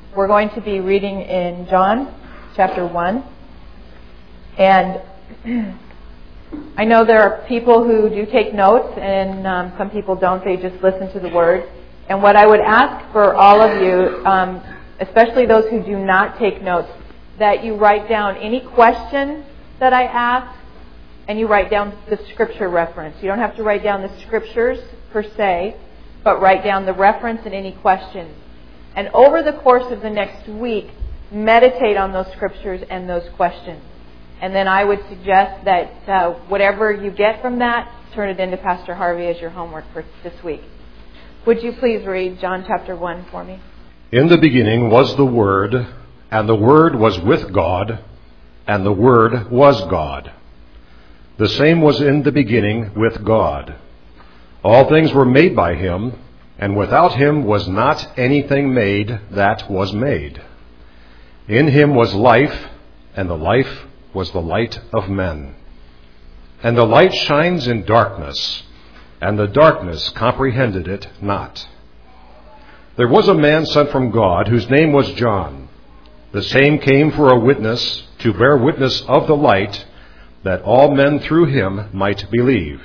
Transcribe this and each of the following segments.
We're going to be reading in John chapter 1. And I know there are people who do take notes, and some people don't. They just listen to the Word. And what I would ask for all of you, especially those who do not take notes, that you write down any question that I ask, and you write down the Scripture reference. You don't have to write down the Scriptures per se, but write down the reference and any questions. And over the course of the next week, meditate on those Scriptures and those questions. And then I would suggest that whatever you get from that, turn it into Pastor Harvey as your homework for this week. Would you please read John chapter 1 for me? In the beginning was the Word, and the Word was with God, and the Word was God. The same was in the beginning with God. All things were made by Him, and without Him was not anything made that was made. In Him was life, and the life was the light of men. And the light shines in darkness, and the darkness comprehended it not. There was a man sent from God, whose name was John. The same came for a witness, to bear witness of the light, that all men through him might believe.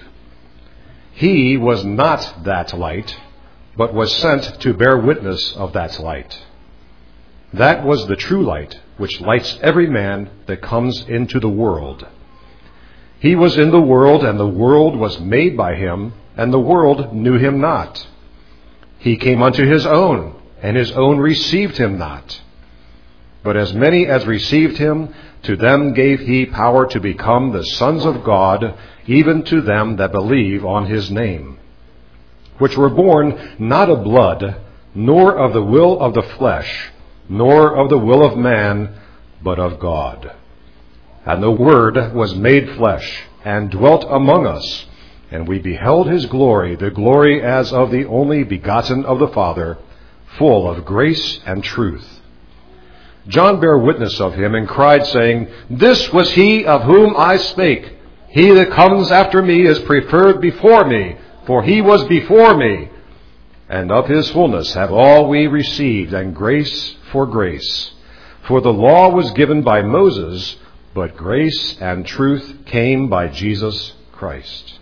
He was not that light, but was sent to bear witness of that light. That was the true light, which lights every man that comes into the world. He was in the world, and the world was made by him, and the world knew him not. He came unto his own, and his own received him not. But as many as received him, to them gave he power to become the sons of God, even to them that believe on his name, which were born not of blood, nor of the will of the flesh, nor of the will of man, but of God. And the Word was made flesh, and dwelt among us, and we beheld his glory, the glory as of the only begotten of the Father, full of grace and truth. John bare witness of him, and cried, saying, This was he of whom I spake. He that comes after me is preferred before me, for he was before me. And of his fullness have all we received, and grace for grace. For the law was given by Moses, but grace and truth came by Jesus Christ.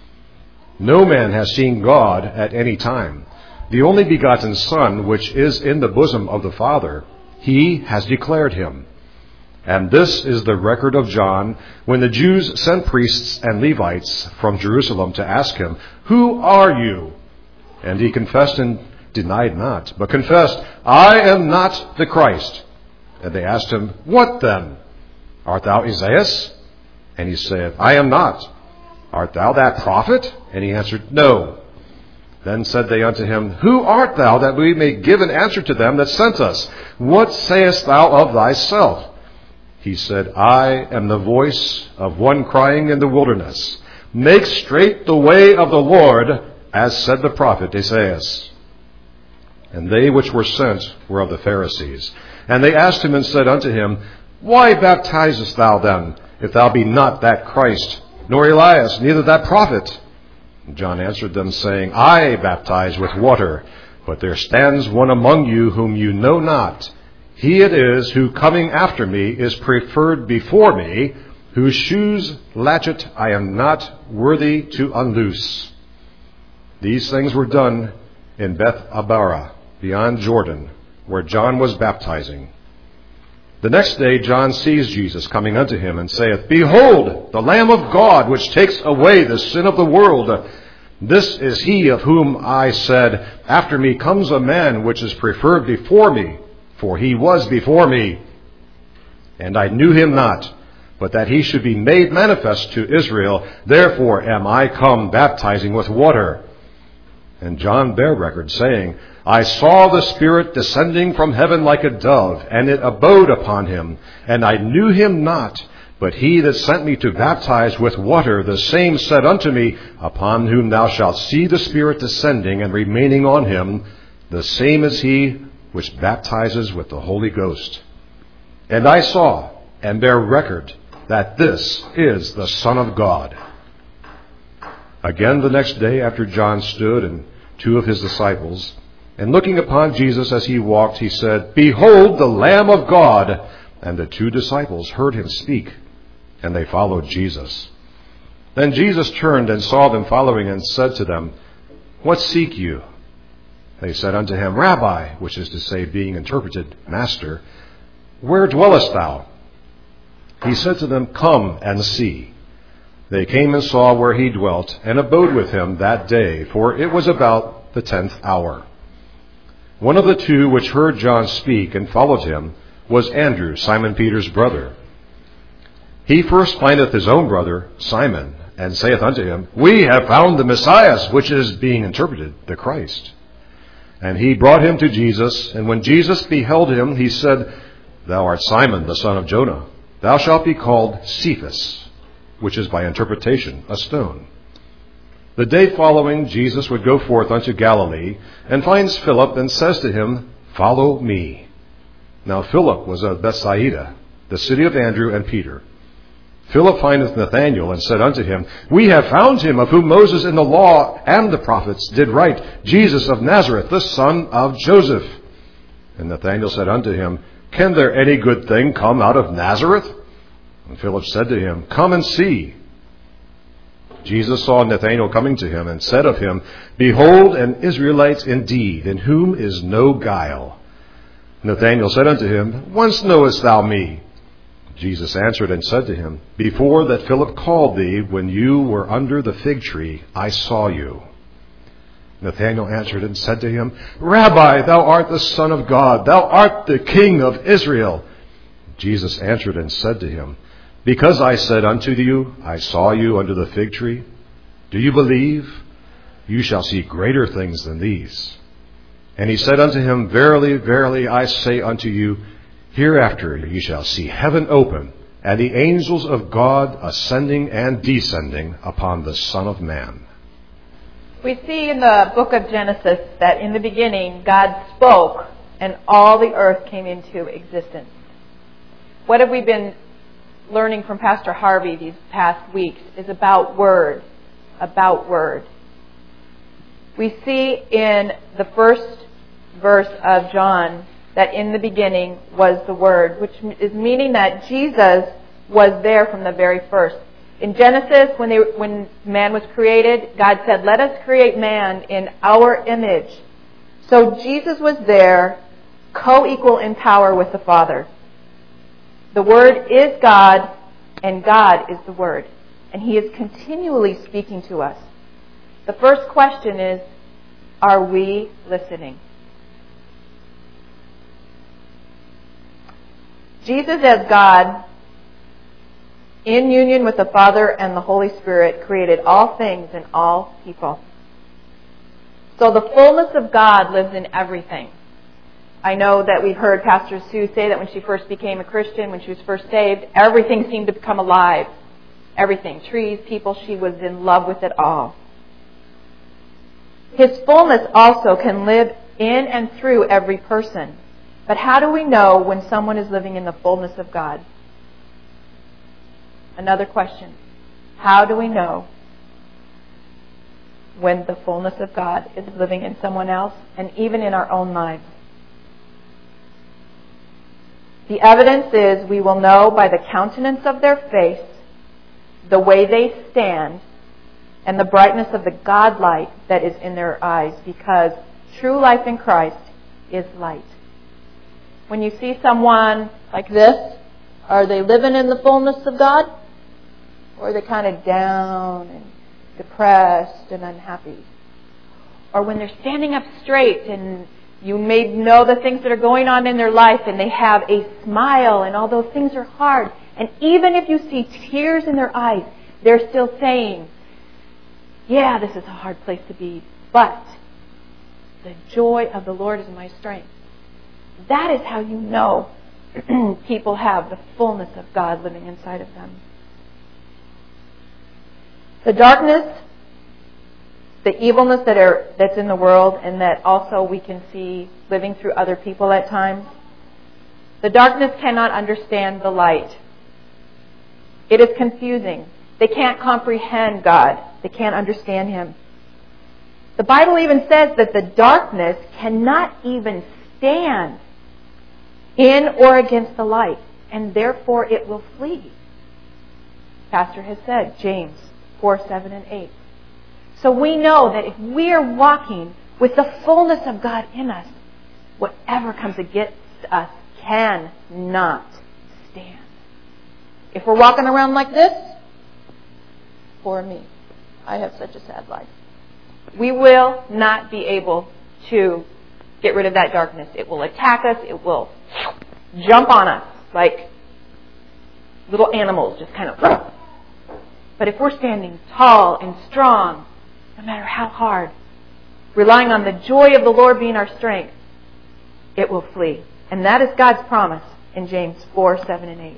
No man has seen God at any time. The only begotten Son, which is in the bosom of the Father, he has declared him. And this is the record of John, when the Jews sent priests and Levites from Jerusalem to ask him, Who are you? And he confessed and denied not, but confessed, I am not the Christ. And they asked him, What then? Art thou Esaias? And he said, I am not. Art thou that prophet? And he answered, No. Then said they unto him, Who art thou, that we may give an answer to them that sent us? What sayest thou of thyself? He said, I am the voice of one crying in the wilderness, Make straight the way of the Lord, as said the prophet Esaias. And they which were sent were of the Pharisees. And they asked him and said unto him, Why baptizest thou then, if thou be not that Christ, nor Elias, neither that prophet? And John answered them, saying, I baptize with water, but there stands one among you whom you know not. He it is who coming after me is preferred before me, whose shoes latchet I am not worthy to unloose. These things were done in Beth Abara, beyond Jordan, where John was baptizing. The next day John sees Jesus coming unto him, and saith, Behold, the Lamb of God, which takes away the sin of the world. This is he of whom I said, After me comes a man which is preferred before me, for he was before me. And I knew him not, but that he should be made manifest to Israel. Therefore am I come baptizing with water. And John bare record, saying, I saw the Spirit descending from heaven like a dove, and it abode upon him. And I knew him not, but he that sent me to baptize with water, the same said unto me, Upon whom thou shalt see the Spirit descending and remaining on him, the same is he which baptizes with the Holy Ghost. And I saw, and bear record, that this is the Son of God. Again the next day after John stood, and two of his disciples, And looking upon Jesus as he walked, he said, "Behold the Lamb of God!" And the 2 disciples heard him speak, and they followed Jesus. Then Jesus turned and saw them following, and said to them, "What seek you?" They said unto him, "Rabbi," which is to say, being interpreted, Master, "where dwellest thou?" He said to them, "Come and see." They came and saw where he dwelt, and abode with him that day, for it was about the 10th hour. One of the 2 which heard John speak and followed him was Andrew, Simon Peter's brother. He first findeth his own brother, Simon, and saith unto him, "We have found the Messiah," which is, being interpreted, the Christ. And he brought him to Jesus, and when Jesus beheld him, he said, "Thou art Simon, the son of Jonah. Thou shalt be called Cephas," which is by interpretation, a stone. The day following, Jesus would go forth unto Galilee, and finds Philip, and says to him, "Follow me." Now Philip was of Bethsaida, the city of Andrew and Peter. Philip findeth Nathanael, and said unto him, "We have found him, of whom Moses in the law and the prophets did write, Jesus of Nazareth, the son of Joseph." And Nathanael said unto him, "Can there any good thing come out of Nazareth?" And Philip said to him, "Come and see." Jesus saw Nathanael coming to him, and said of him, "Behold, an Israelite indeed, in whom is no guile." Nathanael said unto him, "Whence knowest thou me?" Jesus answered and said to him, "Before that Philip called thee, when you were under the fig tree, I saw you." Nathanael answered and said to him, "Rabbi, thou art the Son of God, thou art the King of Israel." Jesus answered and said to him, "Because I said unto you, I saw you under the fig tree, do you believe? You shall see greater things than these." And he said unto him, "Verily, verily, I say unto you, hereafter ye shall see heaven open, and the angels of God ascending and descending upon the Son of Man." We see in the book of Genesis that in the beginning God spoke and all the earth came into existence. What have we been learning from Pastor Harvey these past weeks is about word. We see in the first verse of John that in the beginning was the Word, which is meaning that Jesus was there from the very first. In Genesis, when man was created, God said, "Let us create man in our image." So Jesus was there, co-equal in power with the Father. The Word is God, and God is the Word. And He is continually speaking to us. The first question is, are we listening? Jesus as God, in union with the Father and the Holy Spirit, created all things and all people. So the fullness of God lives in everything. I know that we've heard Pastor Sue say that when she first became a Christian, when she was first saved, everything seemed to become alive. Everything, trees, people, she was in love with it all. His fullness also can live in and through every person. But how do we know when someone is living in the fullness of God? Another question. How do we know when the fullness of God is living in someone else and even in our own lives? The evidence is we will know by the countenance of their face, the way they stand, and the brightness of the God light that is in their eyes, because true life in Christ is light. When you see someone like this, are they living in the fullness of God? Or are they kind of down and depressed and unhappy? Or when they're standing up straight and you may know the things that are going on in their life and they have a smile and all those things are hard. And even if you see tears in their eyes, they're still saying, yeah, this is a hard place to be, but the joy of the Lord is my strength. That is how you know people have the fullness of God living inside of them. The darkness, the evilness that's in the world, and that also we can see living through other people at times, the darkness cannot understand the light. It is confusing. They can't comprehend God. They can't understand Him. The Bible even says that the darkness cannot even stand in or against the light, and therefore it will flee. Pastor has said, James 4, 7, and 8. So we know that if we are walking with the fullness of God in us, whatever comes against us cannot stand. If we're walking around like this, poor me, I have such a sad life. We will not be able to get rid of that darkness. It will attack us. It will jump on us like little animals, just kind of. But if we're standing tall and strong, no matter how hard, relying on the joy of the Lord being our strength, it will flee. And that is God's promise in James 4, 7, and 8.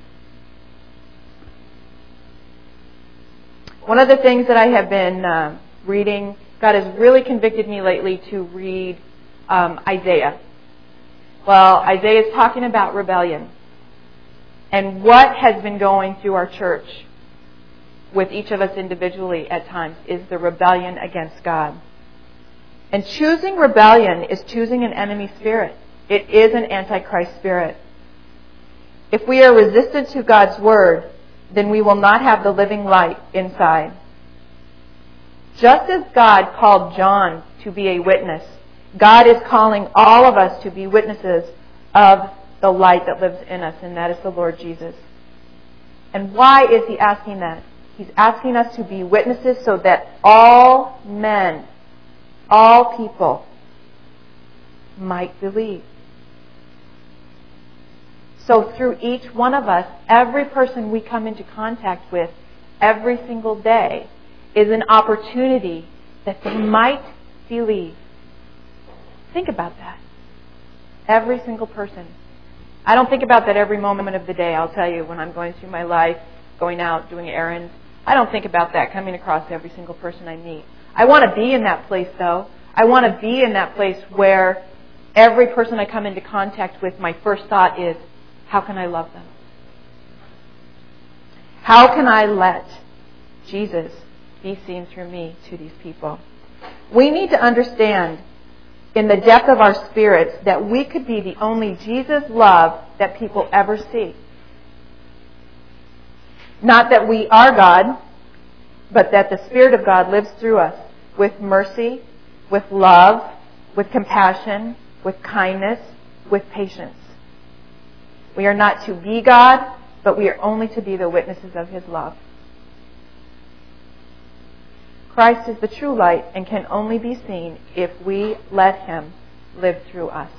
One of the things that I have been reading, God has really convicted me lately to read Isaiah. Well, Isaiah is talking about rebellion. And what has been going through our church with each of us individually at times is the rebellion against God. And choosing rebellion is choosing an enemy spirit. It is an antichrist spirit. If we are resistant to God's word, then we will not have the living light inside. Just as God called John to be a witness, God is calling all of us to be witnesses of the light that lives in us, and that is the Lord Jesus. And why is He asking that? He's asking us to be witnesses so that all men, all people, might believe. So through each one of us, every person we come into contact with every single day is an opportunity that they might believe. Think about that. Every single person. I don't think about that every moment of the day, I'll tell you, when I'm going through my life, going out, doing errands. I don't think about that coming across every single person I meet. I want to be in that place, though. I want to be in that place where every person I come into contact with, my first thought is, how can I love them? How can I let Jesus be seen through me to these people? We need to understand in the depth of our spirits that we could be the only Jesus love that people ever see. Not that we are God, but that the Spirit of God lives through us with mercy, with love, with compassion, with kindness, with patience. We are not to be God, but we are only to be the witnesses of His love. Christ is the true light and can only be seen if we let Him live through us.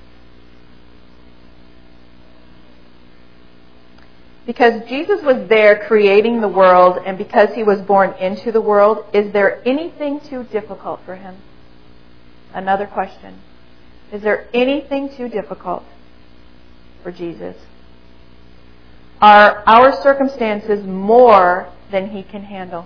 Because Jesus was there creating the world, and because He was born into the world, is there anything too difficult for Him? Another question. Is there anything too difficult for Jesus? Are our circumstances more than He can handle?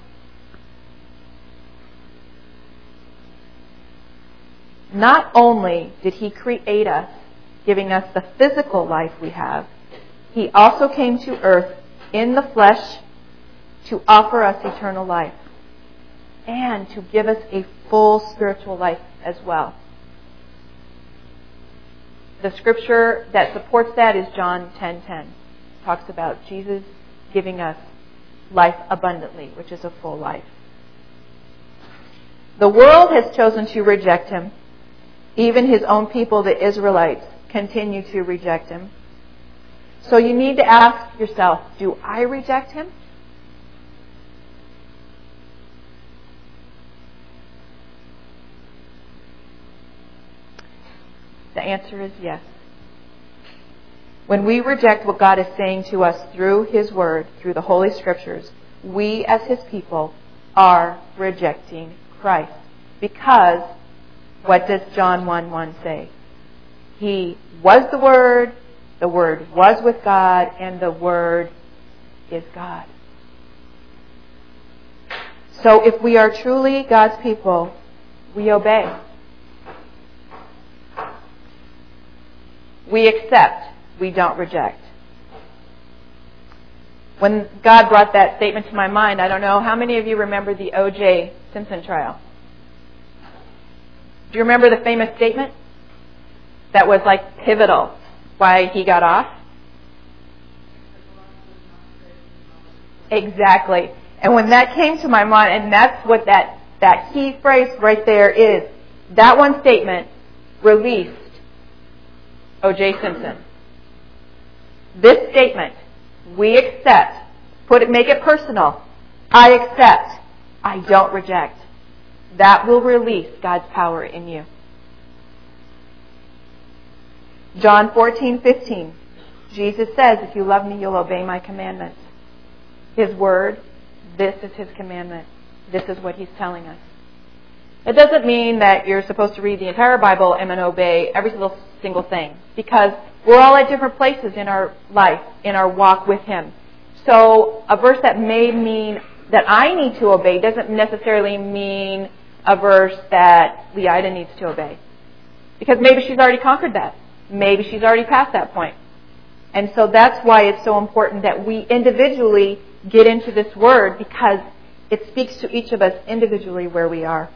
Not only did He create us, giving us the physical life we have, He also came to earth in the flesh to offer us eternal life and to give us a full spiritual life as well. The scripture that supports that is John 10:10. It talks about Jesus giving us life abundantly, which is a full life. The world has chosen to reject Him. Even His own people, the Israelites, continue to reject Him. So you need to ask yourself, do I reject Him? The answer is yes. When we reject what God is saying to us through His Word, through the Holy Scriptures, we as His people are rejecting Christ. Because, what does John 1:1 say? He was the Word was with God, and the Word is God. So if we are truly God's people, we obey. We accept. We don't reject. When God brought that statement to my mind, I don't know how many of you remember the O.J. Simpson trial. Do you remember the famous statement that was like pivotal why he got off? Exactly. And when that came to my mind, and that's what that key phrase right there is, that one statement released O.J. Simpson. This statement, we accept, make it personal. I accept. I don't reject. That will release God's power in you. John 14:15. Jesus says, if you love me, you'll obey my commandments. His word, this is his commandment. This is what he's telling us. It doesn't mean that you're supposed to read the entire Bible and then obey every single thing, because we're all at different places in our life, in our walk with him. So a verse that may mean that I need to obey doesn't necessarily mean a verse that Leida needs to obey. Because maybe she's already conquered that. Maybe she's already past that point. And so that's why it's so important that we individually get into this word, because it speaks to each of us individually where we are.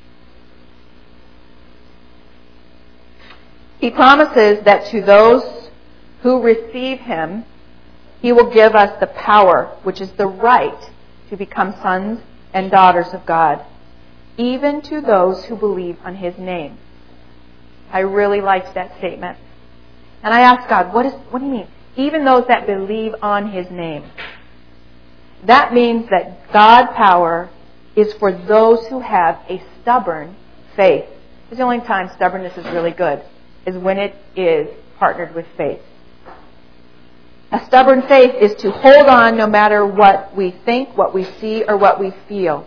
He promises that to those who receive him, he will give us the power, which is the right, to become sons and daughters of God, even to those who believe on his name. I really liked that statement. And I asked God, what do you mean? Even those that believe on his name. That means that God's power is for those who have a stubborn faith. It's the only time stubbornness is really good, is when it is partnered with faith. A stubborn faith is to hold on no matter what we think, what we see, or what we feel.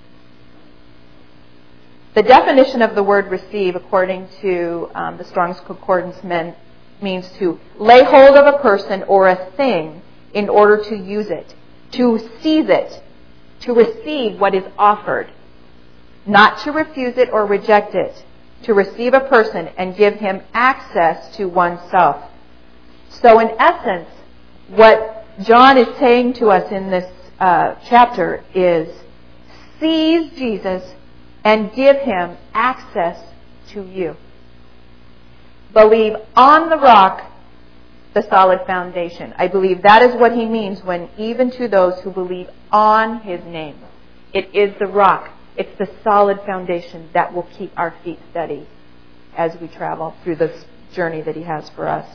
The definition of the word receive, according to the Strong's Concordance, means to lay hold of a person or a thing in order to use it, to seize it, to receive what is offered, not to refuse it or reject it, to receive a person and give him access to oneself. So in essence, what John is saying to us in this chapter is, seize Jesus and give him access to you. Believe on the rock, the solid foundation. I believe that is what he means when even to those who believe on his name. It is the rock. It's the solid foundation that will keep our feet steady as we travel through this journey that he has for us.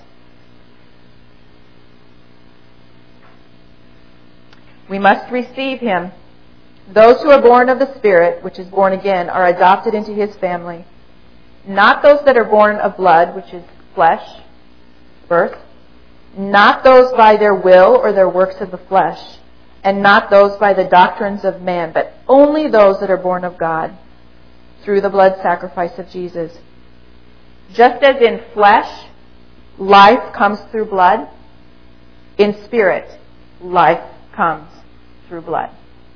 We must receive him. Those who are born of the Spirit, which is born again, are adopted into his family. Not those that are born of blood, which is flesh, birth. Not those by their will or their works of the flesh. And not those by the doctrines of man, but only those that are born of God through the blood sacrifice of Jesus. Just as in flesh, life comes through blood, in spirit, life comes through blood.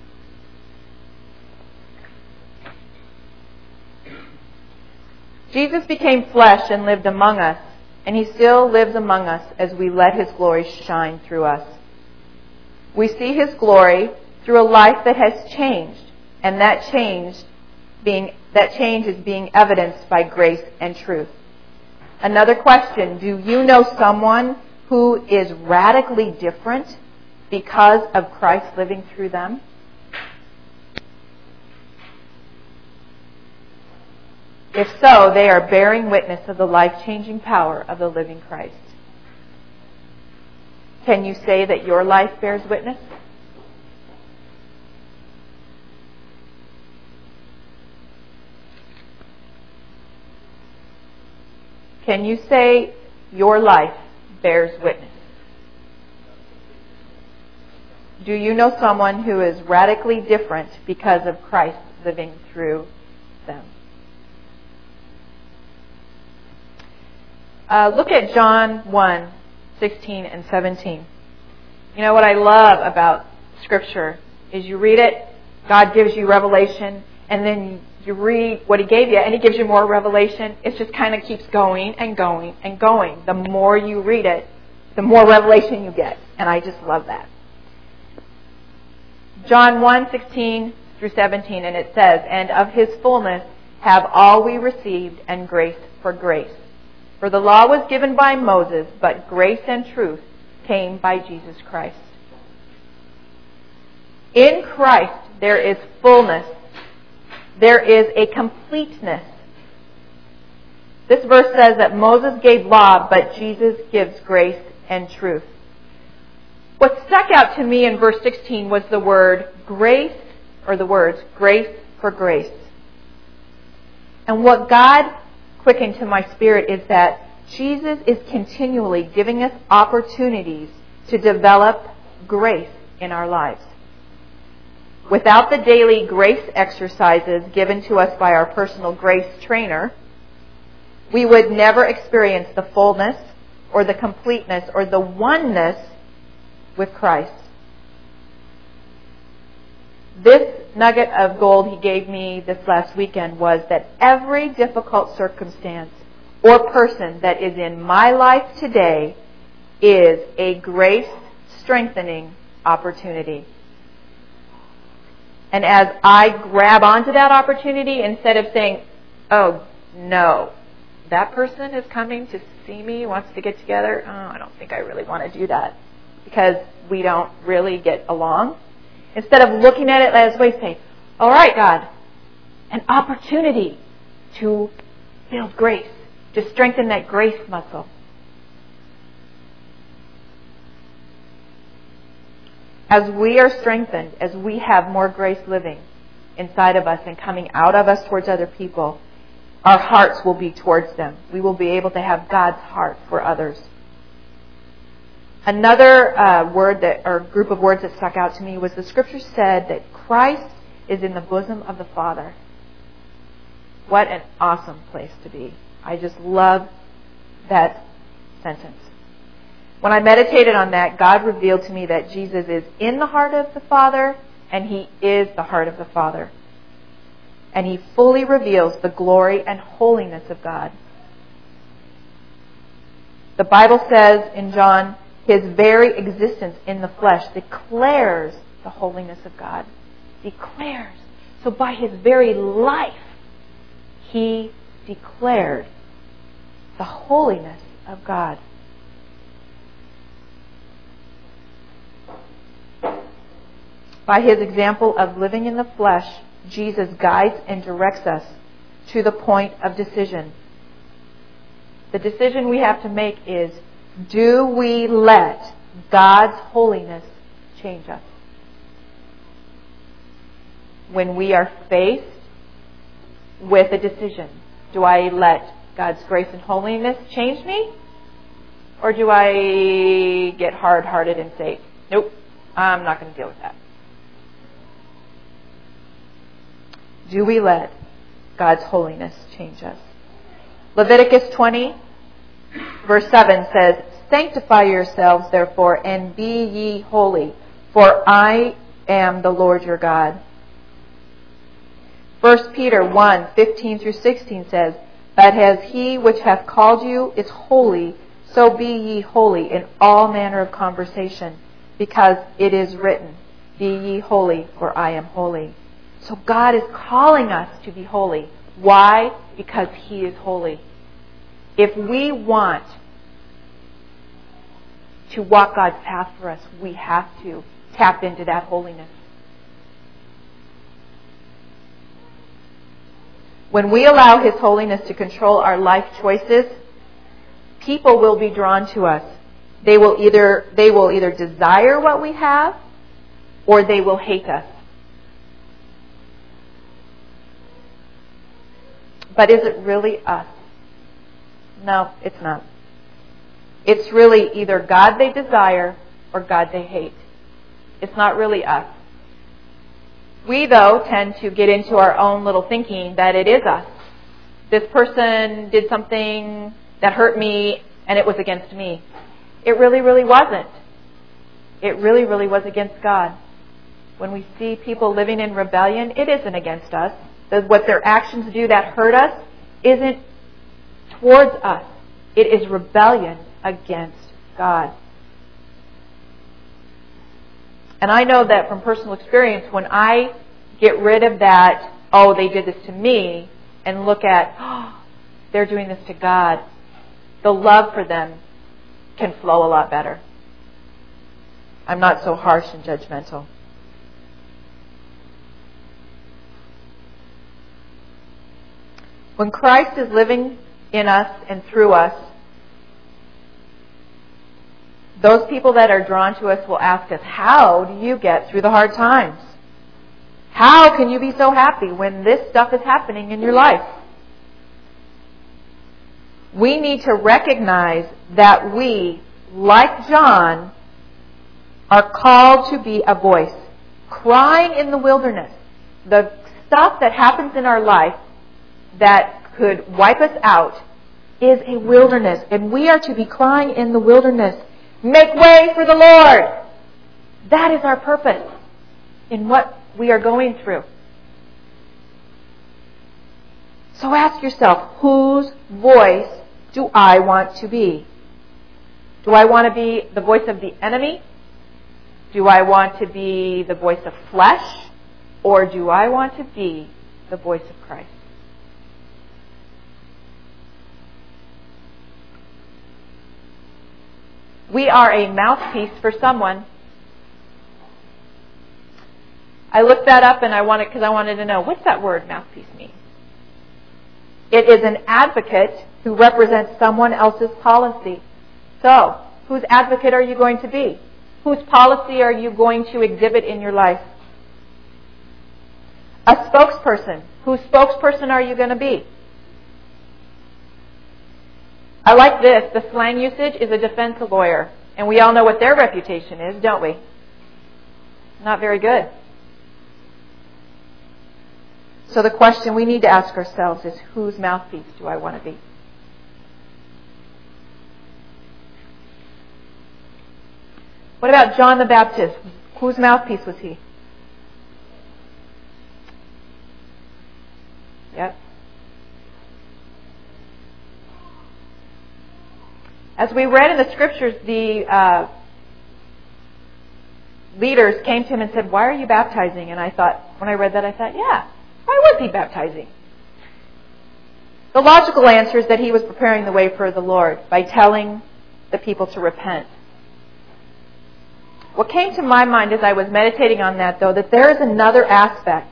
Jesus became flesh and lived among us, and he still lives among us as we let his glory shine through us. We see his glory through a life that has changed, and that change is being evidenced by grace and truth. Another question, do you know someone who is radically different because of Christ living through them? If so, they are bearing witness of the life-changing power of the living Christ. Can you say that your life bears witness? Can you say your life bears witness? Do you know someone who is radically different because of Christ living through them? Look at John 1:16 and 17. You know what I love about Scripture is you read it, God gives you revelation, and then you read what he gave you, and he gives you more revelation. It just kind of keeps going and going and going. The more you read it, the more revelation you get. And I just love that. John 1:16 through 17, and it says, "And of his fullness have all we received, and grace for grace. For the law was given by Moses, but grace and truth came by Jesus Christ. In Christ there is fullness. There is a completeness. This verse says that Moses gave law, but Jesus gives grace and truth. What stuck out to me in verse 16 was the word grace, or the words grace for grace. And what God quickened to my spirit is that Jesus is continually giving us opportunities to develop grace in our lives. Without the daily grace exercises given to us by our personal grace trainer, we would never experience the fullness or the completeness or the oneness with Christ. This nugget of gold he gave me this last weekend was that every difficult circumstance or person that is in my life today is a grace-strengthening opportunity. And as I grab onto that opportunity, instead of saying, oh, no, that person is coming to see me, wants to get together, oh, I don't think I really want to do that because we don't really get along. Instead of looking at it as a way to say, all right, God, an opportunity to build grace, to strengthen that grace muscle. As we are strengthened, as we have more grace living inside of us and coming out of us towards other people, our hearts will be towards them. We will be able to have God's heart for others. Another group of words that stuck out to me was the scripture said that Christ is in the bosom of the Father. What an awesome place to be. I just love that sentence. When I meditated on that, God revealed to me that Jesus is in the heart of the Father, and He is the heart of the Father. And He fully reveals the glory and holiness of God. The Bible says in John, His very existence in the flesh declares the holiness of God. Declares. So by His very life, He declared the holiness of God. By His example of living in the flesh, Jesus guides and directs us to the point of decision. The decision we have to make is, do we let God's holiness change us? When we are faced with a decision, do I let God's grace and holiness change me? Or do I get hard-hearted and say, nope, I'm not going to deal with that? Do we let God's holiness change us? Leviticus 20, verse 7 says, sanctify yourselves, therefore, and be ye holy, for I am the Lord your God. 1 Peter 1, 15 through 16 says, but as He which hath called you is holy, so be ye holy in all manner of conversation, because it is written, be ye holy, for I am holy. So God is calling us to be holy. Why? Because He is holy. If we want to walk God's path for us, we have to tap into that holiness. When we allow His holiness to control our life choices, people will be drawn to us. They will either desire what we have, or they will hate us. But is it really us? No, it's not. It's really either God they desire or God they hate. It's not really us. We, though, tend to get into our own little thinking that it is us. This person did something that hurt me and it was against me. It really, really wasn't. It really, really was against God. When we see people living in rebellion, it isn't against us. What their actions do that hurt us isn't towards us. It is rebellion against God. And I know that from personal experience, when I get rid of that, oh, they did this to me, and look at, oh, they're doing this to God, the love for them can flow a lot better. I'm not so harsh and judgmental. When Christ is living in us and through us, those people that are drawn to us will ask us, how do you get through the hard times? How can you be so happy when this stuff is happening in your life? We need to recognize that we, like John, are called to be a voice, crying in the wilderness. The stuff that happens in our life that could wipe us out is a wilderness, and we are to be crying in the wilderness, make way for the Lord. That is our purpose in what we are going through. So ask yourself, whose voice do I want to be? Do I want to be the voice of the enemy? Do I want to be the voice of flesh? Or do I want to be the voice of Christ? We are a mouthpiece for someone. I looked that up and I wanted to know, what's that word mouthpiece mean? It is an advocate who represents someone else's policy. So, whose advocate are you going to be? Whose policy are you going to exhibit in your life? A spokesperson. Whose spokesperson are you going to be? I like this. The slang usage is a defense lawyer. And we all know what their reputation is, don't we? Not very good. So the question we need to ask ourselves is, whose mouthpiece do I want to be? What about John the Baptist? Whose mouthpiece was he? Yep. As we read in the scriptures, the leaders came to him and said, why are you baptizing? And I thought, when I read that, I thought, yeah, why was he baptizing? The logical answer is that he was preparing the way for the Lord by telling the people to repent. What came to my mind as I was meditating on that, though, that there is another aspect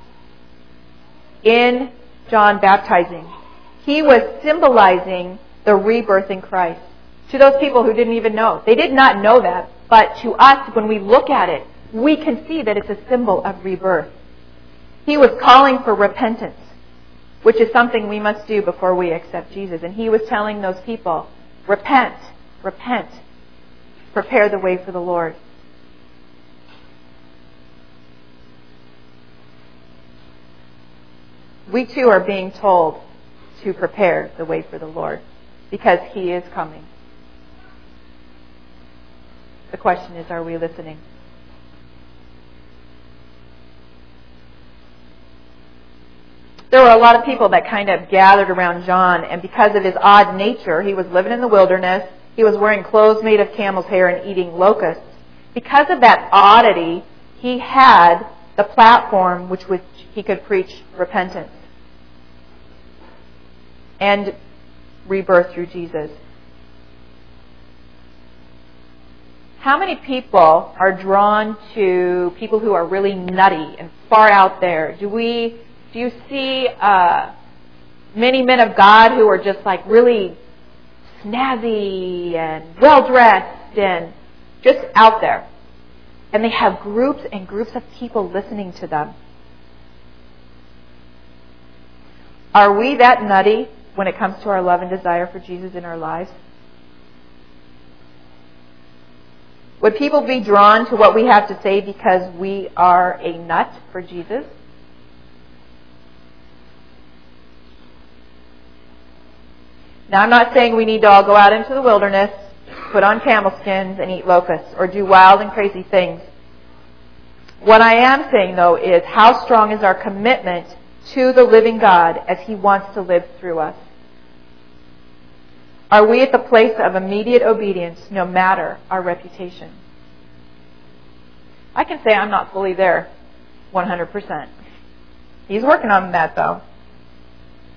in John baptizing. He was symbolizing the rebirth in Christ. To those people who didn't even know. They did not know that. But to us, when we look at it, we can see that it's a symbol of rebirth. He was calling for repentance, which is something we must do before we accept Jesus. And he was telling those people, repent, repent, prepare the way for the Lord. We too are being told to prepare the way for the Lord because he is coming. The question is, are we listening? There were a lot of people that kind of gathered around John, and because of his odd nature, he was living in the wilderness, he was wearing clothes made of camel's hair and eating locusts. Because of that oddity, he had the platform which he could preach repentance and rebirth through Jesus. How many people are drawn to people who are really nutty and far out there? Do you see many men of God who are just like really snazzy and well-dressed and just out there? And they have groups and groups of people listening to them. Are we that nutty when it comes to our love and desire for Jesus in our lives? Would people be drawn to what we have to say because we are a nut for Jesus? Now, I'm not saying we need to all go out into the wilderness, put on camel skins, and eat locusts, or do wild and crazy things. What I am saying, though, is how strong is our commitment to the living God as he wants to live through us? Are we at the place of immediate obedience no matter our reputation? I can say I'm not fully there 100%. He's working on that, though.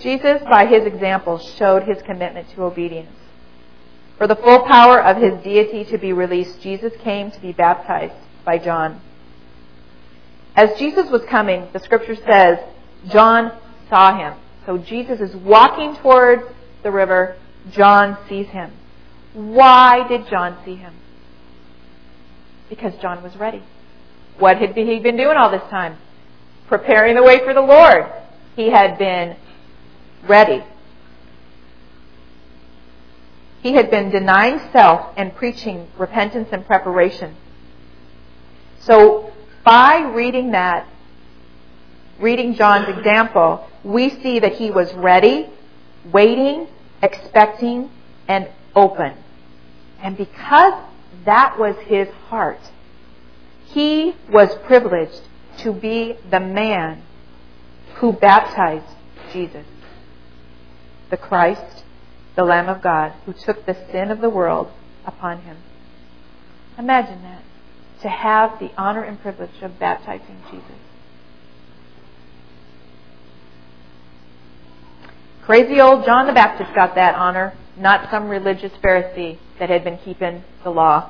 Jesus, by his example, showed his commitment to obedience. For the full power of his deity to be released, Jesus came to be baptized by John. As Jesus was coming, the scripture says, John saw him. So Jesus is walking towards the river. John sees him. Why did John see him? Because John was ready. What had he been doing all this time? Preparing the way for the Lord. He had been ready. He had been denying self and preaching repentance and preparation. So by reading John's example, we see that he was ready, waiting, expecting, and open. And because that was his heart, he was privileged to be the man who baptized Jesus, the Christ, the Lamb of God, who took the sin of the world upon him. Imagine that, to have the honor and privilege of baptizing Jesus. Crazy old John the Baptist got that honor, not some religious Pharisee that had been keeping the law.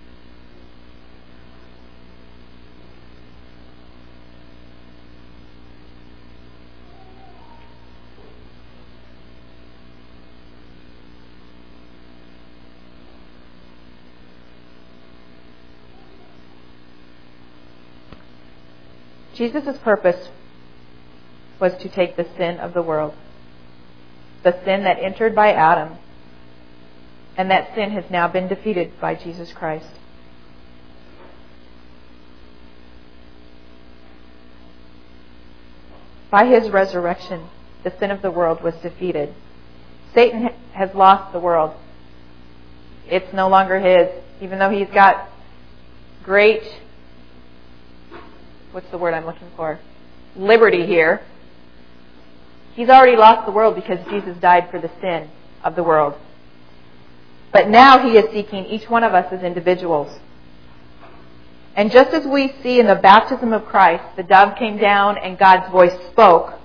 Jesus' purpose was to take the sin of the world, the sin that entered by Adam, and that sin has now been defeated by Jesus Christ. By his resurrection, the sin of the world was defeated. Satan has lost the world. It's no longer his, even though he's got great, what's the word I'm looking for? Liberty here. He's already lost the world because Jesus died for the sin of the world. But now he is seeking each one of us as individuals. And just as we see in the baptism of Christ, the dove came down and God's voice spoke,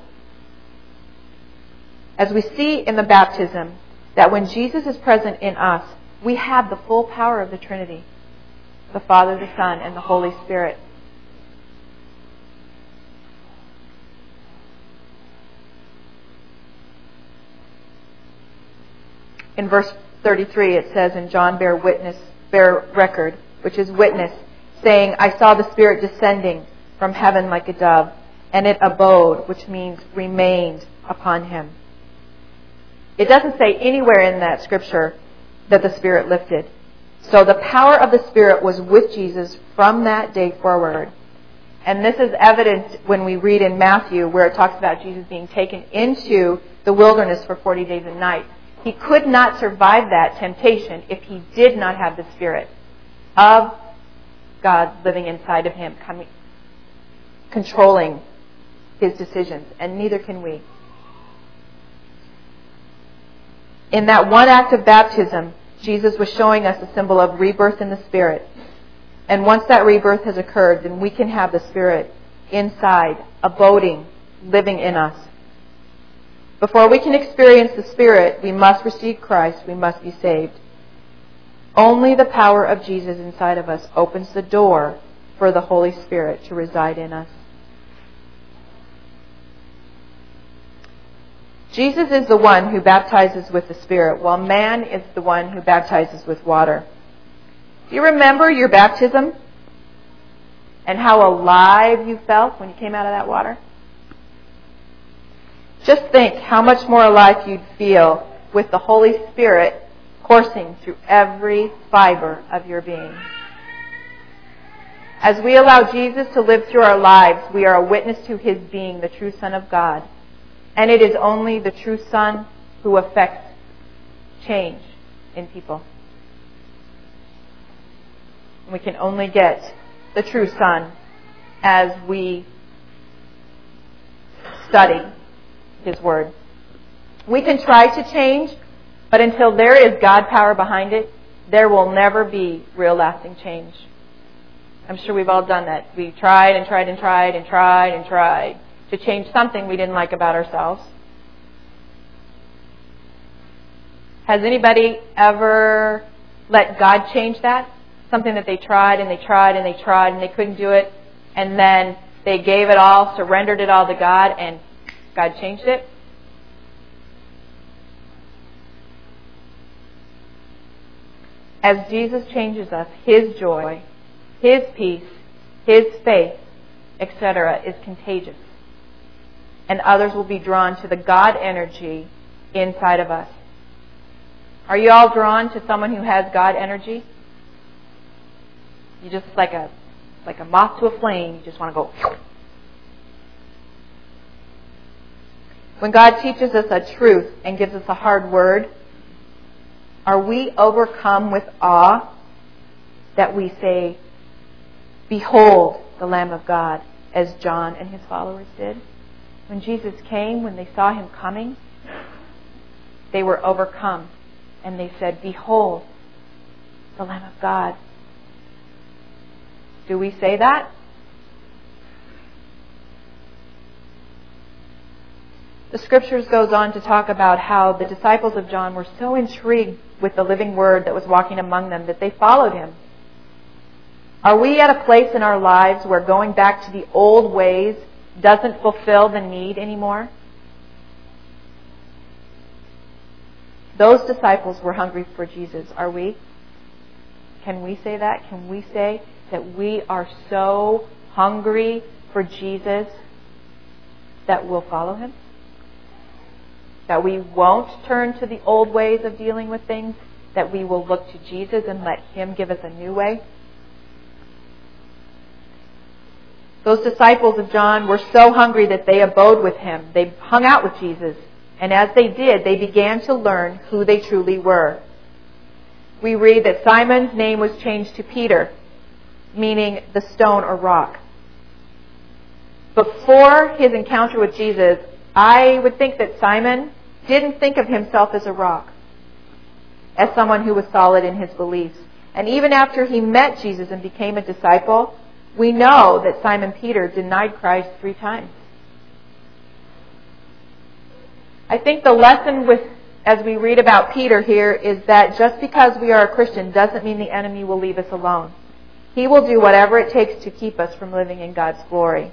as we see in the baptism that when Jesus is present in us, we have the full power of the Trinity, the Father, the Son, and the Holy Spirit. In verse 33 it says, and John bear record, which is witness, saying, I saw the Spirit descending from heaven like a dove, and it abode, which means remained, upon him. It doesn't say anywhere in that scripture that the Spirit lifted. So the power of the Spirit was with Jesus from that day forward. And this is evident when we read in Matthew where it talks about Jesus being taken into the wilderness for 40 days and nights. He could not survive that temptation if he did not have the Spirit of God living inside of him, controlling his decisions, and neither can we. In that one act of baptism, Jesus was showing us a symbol of rebirth in the Spirit. And once that rebirth has occurred, then we can have the Spirit inside, abiding, living in us. Before we can experience the Spirit, we must receive Christ. We must be saved. Only the power of Jesus inside of us opens the door for the Holy Spirit to reside in us. Jesus is the one who baptizes with the Spirit, while man is the one who baptizes with water. Do you remember your baptism and how alive you felt when you came out of that water? Just think how much more alive you'd feel with the Holy Spirit coursing through every fiber of your being. As we allow Jesus to live through our lives, we are a witness to his being the true Son of God. And it is only the true Son who affects change in people. We can only get the true Son as we study his Word. We can try to change, but until there is God power behind it, there will never be real lasting change. I'm sure we've all done that. We tried and tried and tried and tried and tried to change something we didn't like about ourselves. Has anybody ever let God change that? Something that they tried and they tried and they tried and they couldn't do it, and then they gave it all, surrendered it all to God, and God changed it? As Jesus changes us, His joy, His peace, His faith, etc., is contagious. And others will be drawn to the God energy inside of us. Are you all drawn to someone who has God energy? You just like a moth to a flame. You just want to go. When God teaches us a truth and gives us a hard word, are we overcome with awe that we say, "Behold the Lamb of God," as John and his followers did? When Jesus came, when they saw Him coming, they were overcome. And they said, "Behold the Lamb of God." Do we say that? The Scriptures goes on to talk about how the disciples of John were so intrigued with the living Word that was walking among them that they followed Him. Are we at a place in our lives where going back to the old ways doesn't fulfill the need anymore? Those disciples were hungry for Jesus. Are we? Can we say that? Can we say that we are so hungry for Jesus that we'll follow Him? That we won't turn to the old ways of dealing with things? That we will look to Jesus and let Him give us a new way? Those disciples of John were so hungry that they abode with Him. They hung out with Jesus. And as they did, they began to learn who they truly were. We read that Simon's name was changed to Peter, meaning the stone or rock. Before his encounter with Jesus, I would think that Simon didn't think of himself as a rock, as someone who was solid in his beliefs. And even after he met Jesus and became a disciple, we know that Simon Peter denied Christ 3 times. I think the lesson as we read about Peter here is that just because we are a Christian doesn't mean the enemy will leave us alone. He will do whatever it takes to keep us from living in God's glory.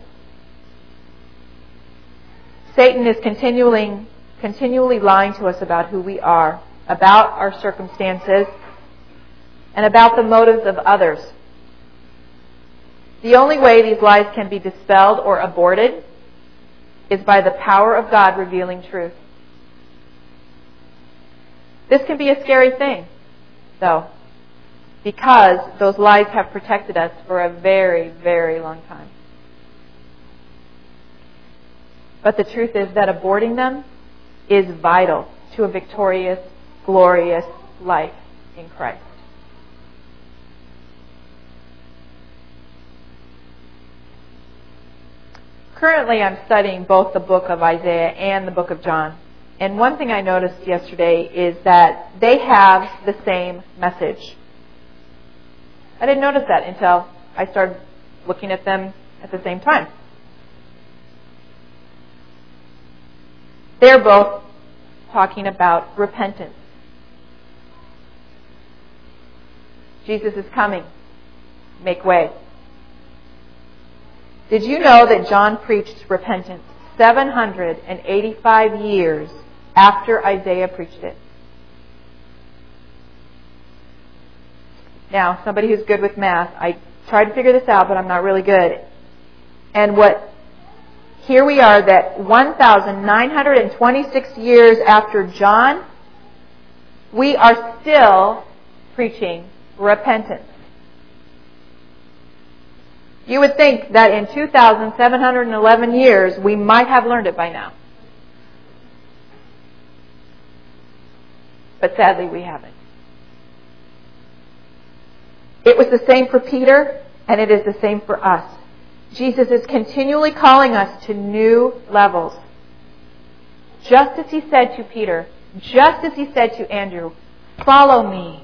Satan is continually lying to us about who we are, about our circumstances, and about the motives of others. The only way these lies can be dispelled or aborted is by the power of God revealing truth. This can be a scary thing, though, because those lies have protected us for a very, very long time. But the truth is that aborting them is vital to a victorious, glorious life in Christ. Currently, I'm studying both the book of Isaiah and the book of John. And one thing I noticed yesterday is that they have the same message. I didn't notice that until I started looking at them at the same time. They're both talking about repentance. Jesus is coming. Make way. Did you know that John preached repentance 785 years after Isaiah preached it? Now, somebody who's good with math, I tried to figure this out, but I'm not really good. And here we are that 1,926 years after John, we are still preaching repentance. You would think that in 2,711 years, we might have learned it by now. But sadly, we haven't. It was the same for Peter, and it is the same for us. Jesus is continually calling us to new levels. Just as He said to Peter, just as He said to Andrew, "Follow me."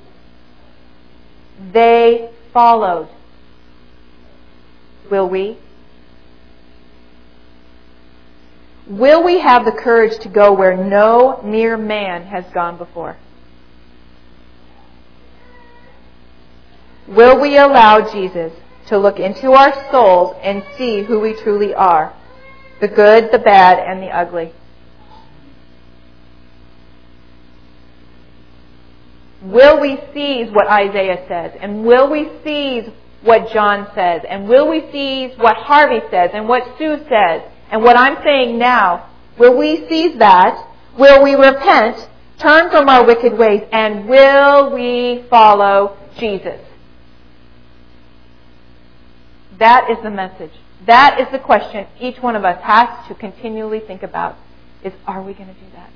They followed. Will we? Will we have the courage to go where no mere man has gone before? Will we allow Jesus to look into our souls and see who we truly are? The good, the bad, and the ugly. Will we seize what Isaiah says? And will we seize what John says? And will we seize what Harvey says? And what Sue says? And what I'm saying now? Will we seize that? Will we repent, turn from our wicked ways, and will we follow Jesus? That is the message. That is the question each one of us has to continually think about, is are we going to do that?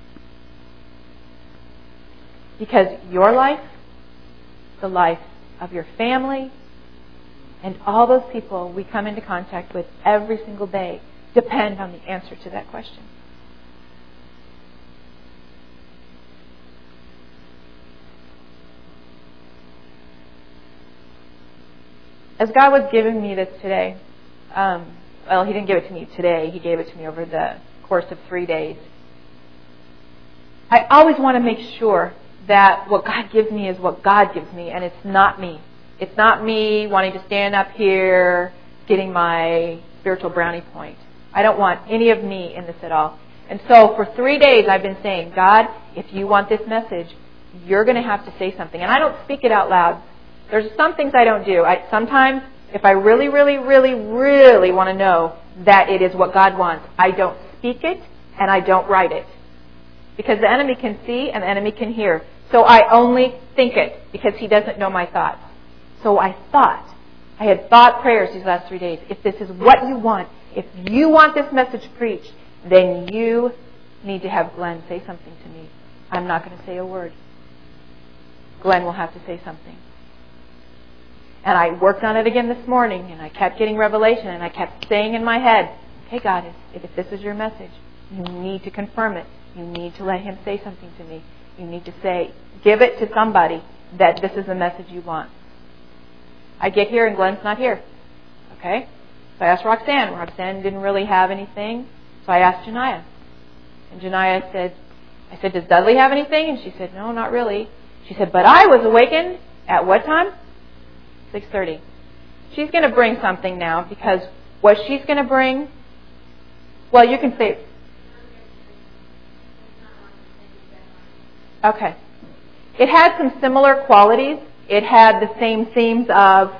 Because your life, the life of your family, and all those people we come into contact with every single day depend on the answer to that question. As God was giving me this today, well, He didn't give it to me today. He gave it to me over the course of 3 days. I always want to make sure that what God gives me is what God gives me, and it's not me. It's not me wanting to stand up here, getting my spiritual brownie point. I don't want any of me in this at all. And so for 3 days I've been saying, God, if you want this message, you're going to have to say something. And I don't speak it out loud. There's some things I don't do. Sometimes, if I really, really, really, really want to know that it is what God wants, I don't speak it and I don't write it. Because the enemy can see and the enemy can hear. So I only think it because he doesn't know my thoughts. So I had thought prayers these last 3 days. If this is what you want, if you want this message preached, then you need to have Glenn say something to me. I'm not going to say a word. Glenn will have to say something. And I worked on it again this morning, and I kept getting revelation, and I kept saying in my head, okay, God, if this is your message, you need to confirm it. You need to let Him say something to me. You need to say, give it to somebody that this is the message you want. I get here, and Glenn's not here. Okay? So I asked Roxanne. Roxanne didn't really have anything, so I asked Janiyah. And Janiyah said, I said, does Dudley have anything? And she said, no, not really. She said, but I was awakened at what time? 6:30. She's going to bring something now, because what she's going to bring, well, you can say, okay. It had some similar qualities. It had the same themes of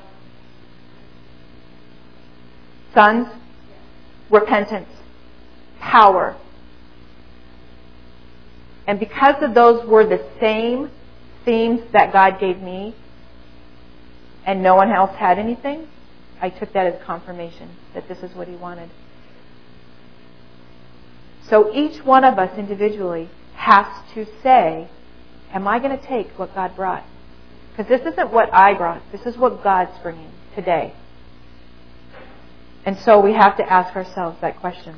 sons, repentance, power. And because of those were the same themes that God gave me, and no one else had anything, I took that as confirmation that this is what He wanted. So each one of us individually has to say, am I going to take what God brought? Because this isn't what I brought. This is what God's bringing today. And so we have to ask ourselves that question.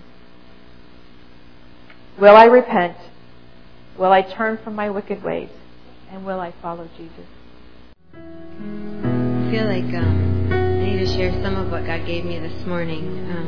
Will I repent? Will I turn from my wicked ways? And will I follow Jesus? I feel like I need to share some of what God gave me this morning.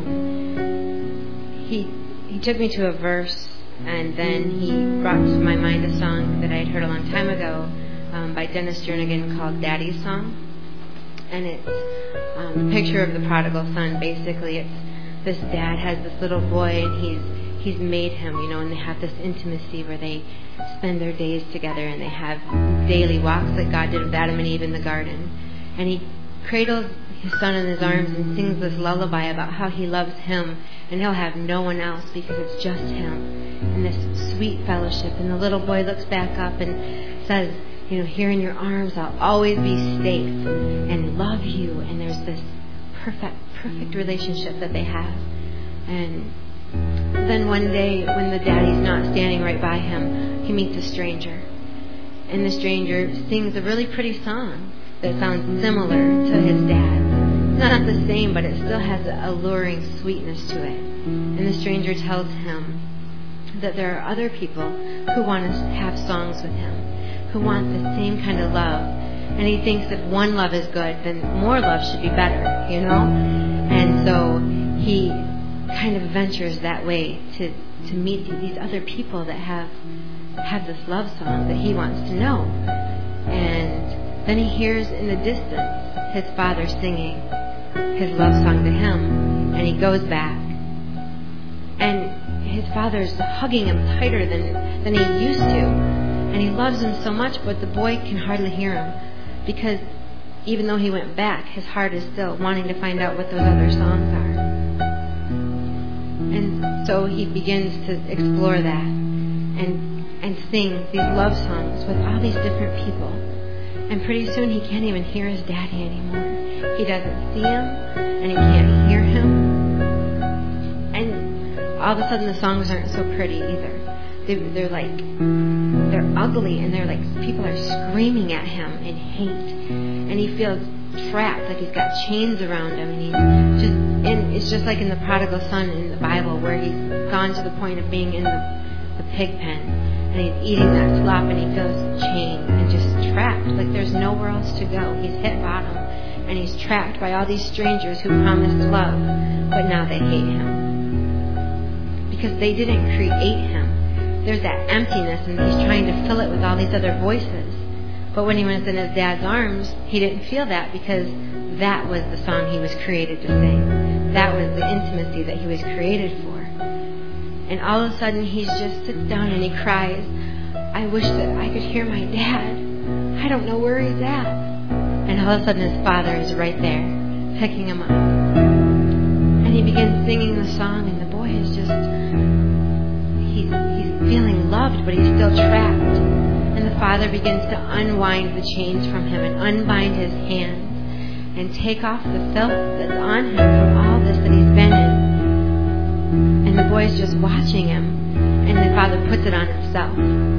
He took me to a verse, and then He brought to my mind a song that I had heard a long time ago by Dennis Jernigan called Daddy's Song. And it's a picture of the prodigal son. Basically, it's this dad has this little boy, and he's made him, and they have this intimacy where they spend their days together, and they have daily walks like God did with Adam and Eve in the garden. And he cradles his son in his arms and sings this lullaby about how he loves him, and he'll have no one else because it's just him. And this sweet fellowship. And the little boy looks back up and says, here in your arms I'll always be safe and love you. And there's this perfect relationship that they have. And then one day when the daddy's not standing right by him, he meets a stranger. And the stranger sings a really pretty song that sounds similar to his dad's. It's not the same, but it still has an alluring sweetness to it. And the stranger tells him that there are other people who want to have songs with him, who want the same kind of love. And he thinks if one love is good, then more love should be better, And so he kind of ventures that way to meet these other people that have this love song that he wants to know. And then he hears in the distance his father singing his love song to him, and he goes back. And his father's hugging him tighter than he used to. And he loves him so much, but the boy can hardly hear him, because even though he went back, his heart is still wanting to find out what those other songs are. And so he begins to explore that and sing these love songs with all these different people. And pretty soon he can't even hear his daddy anymore. He doesn't see him, and he can't hear him. And all of a sudden the songs aren't so pretty either. They're ugly, and they're like, people are screaming at him in hate. And he feels trapped, like he's got chains around him, and it's just like in the prodigal son in the Bible, where he's gone to the point of being in the pig pen, and he's eating that slop, and he feels chained and just trapped, like there's nowhere else to go. He's hit bottom, and he's trapped by all these strangers who promised love, but now they hate him because they didn't create him. There's that emptiness, and he's trying to fill it with all these other voices. But when he was in his dad's arms, he didn't feel that, because that was the song he was created to sing. That was the intimacy that he was created for. And all of a sudden, he just sits down and he cries, I wish that I could hear my dad. I don't know where he's at. And all of a sudden, his father is right there, picking him up. And he begins singing the song, and the boy is just, he's feeling loved, but he's still trapped. And the father begins to unwind the chains from him and unbind his hands and take off the filth that's on him from all this that he's been in. And the boy's just watching him, and the father puts it on himself.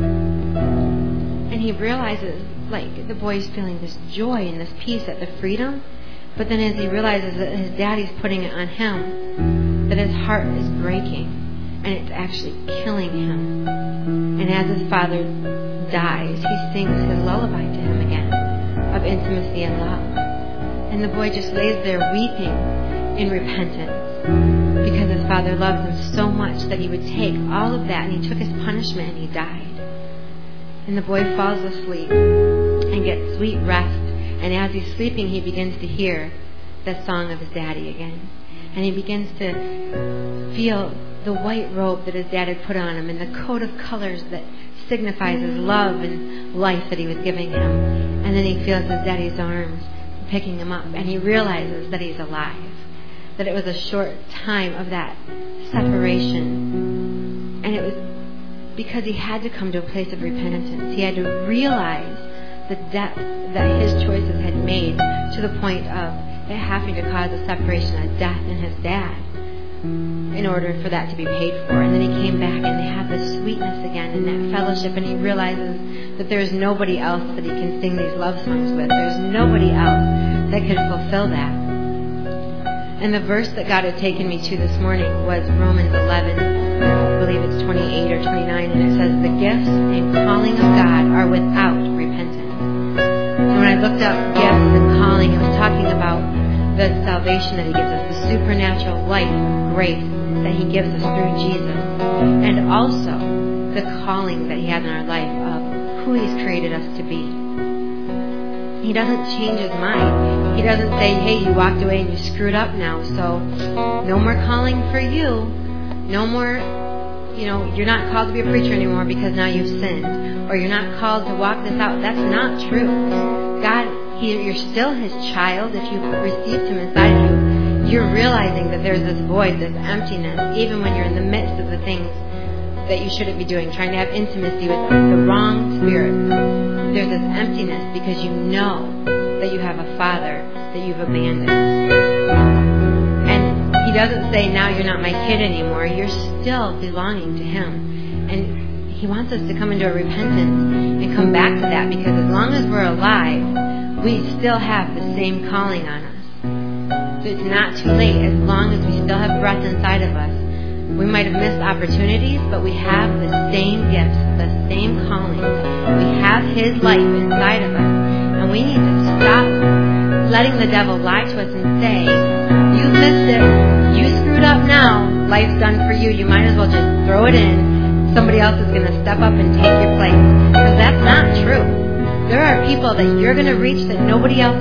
And he realizes, like, the boy's feeling this joy and this peace at the freedom, but then as he realizes that his daddy's putting it on him, that his heart is breaking, and it's actually killing him. And as his father dies, he sings his lullaby to him again of intimacy and love. And the boy just lays there weeping in repentance, because his father loved him so much that he would take all of that, and he took his punishment and he died. And the boy falls asleep and gets sweet rest. And as he's sleeping, he begins to hear the song of his daddy again. And he begins to feel the white robe that his dad had put on him, and the coat of colors that signifies his love and life that he was giving him. And then he feels his daddy's arms picking him up, and he realizes that he's alive, that it was a short time of that separation. And it was because he had to come to a place of repentance. He had to realize the depth that his choices had made, to the point of it having to cause a separation, a death in his dad, in order for that to be paid for. And then he came back, and they have this sweetness again in that fellowship, and he realizes that there's nobody else that he can sing these love songs with. There's nobody else that could fulfill that. And the verse that God had taken me to this morning was Romans 11, I believe it's 28 or 29, and it says, the gifts and calling of God are without repentance. And when I looked up gifts and calling, it was talking about the salvation that he gives us, the supernatural life of grace that he gives us through Jesus, and also the calling that he has in our life of who he's created us to be. He doesn't change his mind. He doesn't say, hey, you walked away and you screwed up now, so no more calling for you. No more, you're not called to be a preacher anymore because now you've sinned. Or you're not called to walk this out. That's not true. God, you're still his child. If you've received him inside of you, you're realizing that there's this void, this emptiness, even when you're in the midst of the things that you shouldn't be doing, trying to have intimacy with the wrong spirit. There's this emptiness because you know that you have a father that you've abandoned. And he doesn't say, now you're not my kid anymore. You're still belonging to him. And he wants us to come into a repentance and come back to that, because as long as we're alive, we still have the same calling on us. So it's not too late. As long as we still have breath inside of us, we might have missed opportunities, but we have the same gifts, the same calling. We have his life inside of us. And we need to stop letting the devil lie to us and say, you missed it, you screwed screwed up now, life's done for you. You might as well just throw it in. Somebody else is going to step up and take your place. Because that's not true. There are people that you're going to reach that nobody else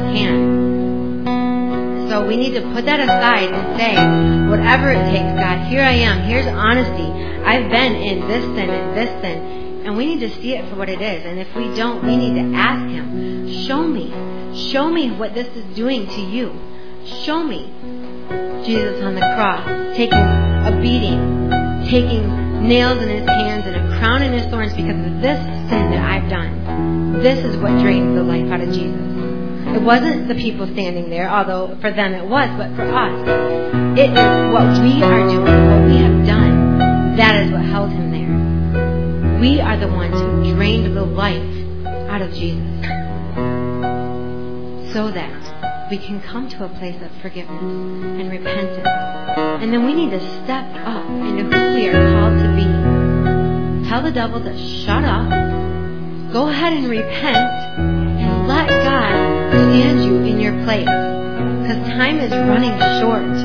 can. So we need to put that aside and say, whatever it takes, God, here I am. Here's honesty. I've been in this sin and this sin. And we need to see it for what it is. And if we don't, we need to ask Him, show me. Show me what this is doing to you. Show me. Jesus on the cross, taking a beating, taking nails in His hands and a crown in His thorns because of this sin that I've done. This is what drains the life out of Jesus. It wasn't the people standing there, although for them it was, but for us, it is what we are doing, what we have done. That is what held Him there. We are the ones who drained the life out of Jesus so that we can come to a place of forgiveness and repentance. And then we need to step up into who we are called to be. Tell the devil to shut up. Go ahead and repent and let God stand you in your place. Because time is running short.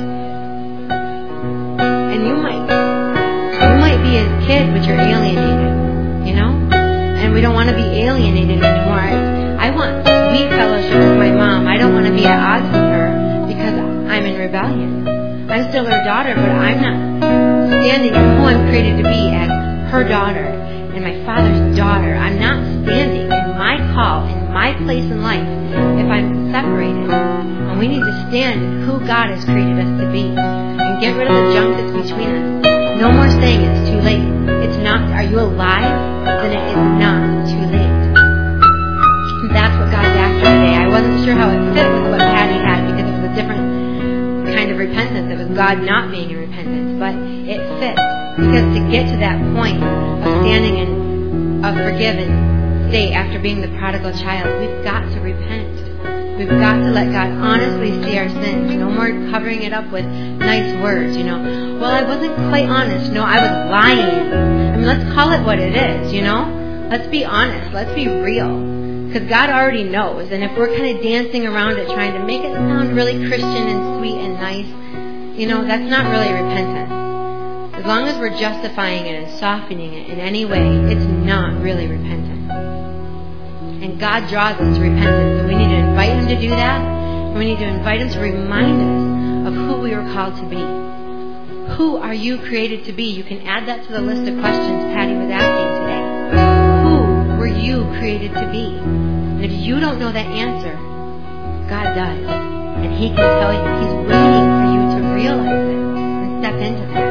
And you might be a kid, but you're alienated, you know? And we don't want to be alienated anymore. I want sweet fellowship with my mom. I don't want to be at odds with her because I'm in rebellion. I'm still her daughter, but I'm not standing in who I'm created to be as her daughter and my Father's daughter. I'm not standing in my call, in my place in life, if I'm separated. And we need to stand in who God has created us to be and get rid of the junk that's between us. No more saying it's too late. It's not. Are you alive? Then it is not too late. That's what God's after today. I wasn't sure how it fit with what Patty had because it was a different kind of repentance. It was God not being in repentance, but it fits because to get to that point of standing in a forgiven state after being the prodigal child, we've got to repent. We've got to let God honestly see our sins. No more covering it up with nice words, you know. Well, I wasn't quite honest. No, I was lying. I mean, let's call it what it is, you know. Let's be honest. Let's be real. Because God already knows. And if we're kind of dancing around it, trying to make it sound really Christian and sweet and nice, you know, that's not really repentance. As long as we're justifying it and softening it in any way, it's not really repentance. And God draws us to repentance. So we need to invite Him to do that. And we need to invite Him to remind us of who we were called to be. Who are you created to be? You can add that to the list of questions Patty was asking today. Who were you created to be? And if you don't know that answer, God does. And He can tell you. He's waiting for you to realize it and step into that.